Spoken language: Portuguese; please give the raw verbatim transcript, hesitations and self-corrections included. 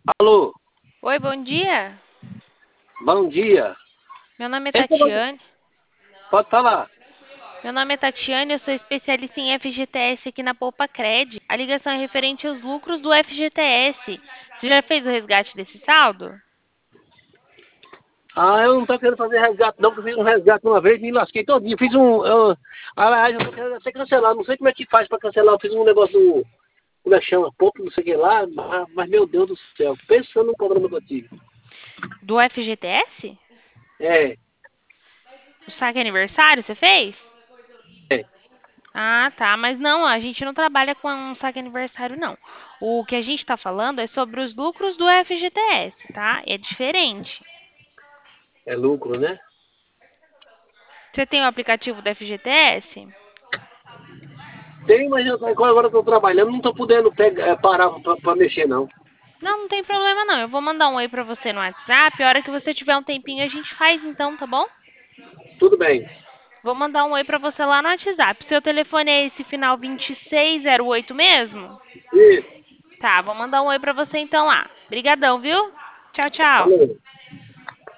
Alô, Oi, bom dia. bom dia. Meu nome é Esse negócio- Tatiane. Pode falar. Meu nome é Tatiane, eu sou especialista em F G T S aqui na Poupa Cred. A ligação é referente aos lucros do F G T S. Você já fez o resgate desse saldo? Ah, eu não tô querendo fazer resgate não, porque eu fiz um resgate uma vez e me lasquei todinho. Fiz um... Eu, aliás, eu tô querendo até cancelar. Não sei como é que faz pra cancelar. Eu fiz um negócio do... Como é que chama? Pouco, não sei o que lá. Mas, mas, meu Deus do céu. Pensa no problema que eu tive. Do F G T S? É, O saque aniversário, você fez? é, Ah, tá. Mas não, a gente não trabalha com um saque aniversário, não. O que a gente está falando é sobre os lucros do F G T S, tá? É diferente. é lucro, né? Você tem o aplicativo do F G T S? Tem, mas eu, agora eu tô trabalhando, não tô podendo pegar, é, parar pra, pra mexer não. Não, não tem problema não. Eu vou mandar um oi pra você no WhatsApp. A hora que você tiver um tempinho, a gente faz então, tá bom? Tudo bem. Vou mandar um oi pra você lá no WhatsApp. Seu telefone é esse final vinte e seis zero oito mesmo? Isso, Tá, vou mandar um oi pra você então lá. Brigadão, viu? Tchau, tchau. valeu.